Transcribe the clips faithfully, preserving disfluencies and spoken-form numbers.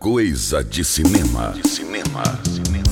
Coisa de cinema. De cinema. Cinema.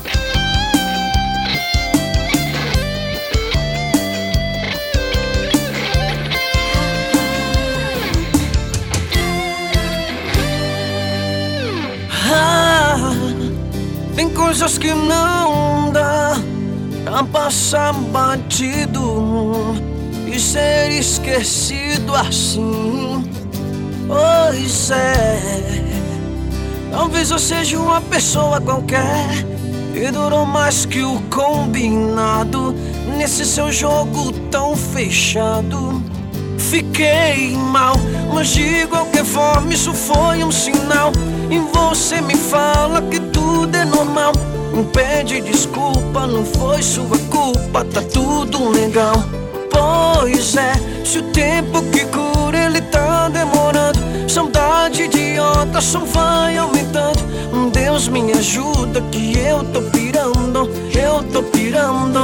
Ah, tem coisas que não dá pra passar batido e ser esquecido assim. Pois é, talvez eu seja uma pessoa qualquer e durou mais que o combinado nesse seu jogo tão fechado. Fiquei mal, mas de qualquer forma isso foi um sinal. E você me fala que tudo é normal. Me pede desculpa, não foi sua culpa, tá tudo legal. Pois é, se o tempo que cura ele tá demorando, saudade idiota só vai aumentando. Deus me ajuda que eu tô pirando, eu tô pirando.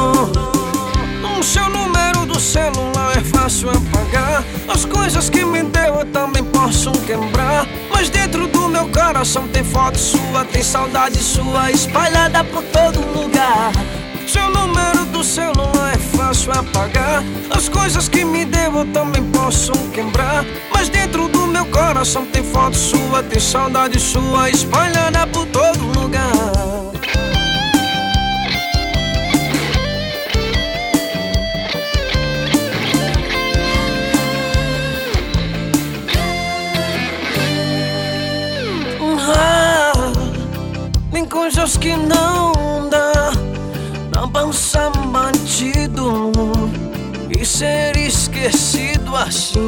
O seu número do celular é fácil apagar. As coisas que me deu eu também posso quebrar, mas dentro do meu coração tem foto sua, tem saudade sua espalhada por todo lugar. Seu número do celular é fácil apagar. As coisas que me deu eu também posso quebrar, mas dentro do meu coração tem foto sua, tem saudade sua espalhada por todo lugar. Tem coisas que não dá pra passar batido e ser esquecido assim.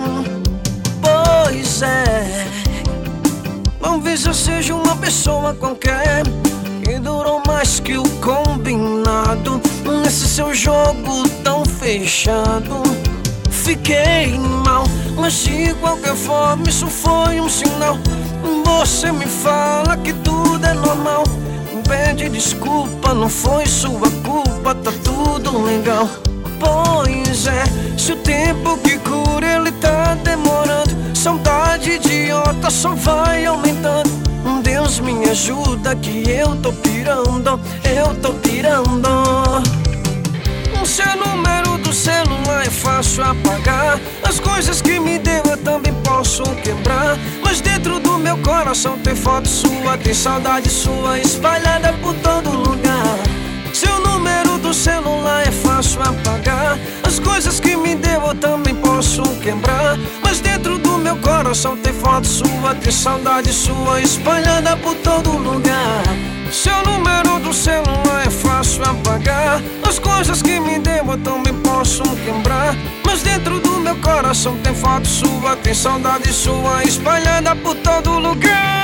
Pois é, talvez eu seja uma pessoa qualquer que durou mais que o combinado nesse seu jogo tão fechado. Fiquei mal, mas de qualquer forma isso foi um sinal. Você me fala que tudo é normal, pede desculpa, não foi sua culpa, tá tudo legal. Pois é, se o tempo que cura ele tá demorando, saudade idiota só vai aumentando. Deus me ajuda que eu tô pirando, eu tô pirando. O seu número do celular é fácil apagar. As coisas que me deu eu também posso quebrar, mas dentro do meu coração tem foto sua, tem saudade sua espalhada por todo lugar. Seu número do celular é fácil apagar. As coisas que me deu eu também posso quebrar, mas dentro do meu coração tem foto sua, tem saudade sua espalhada por todo lugar. Seu número do celular é fácil apagar. As coisas que me deu eu também posso quebrar, mas dentro do meu coração tem foto sua, tem saudade sua espalhada por todo lugar.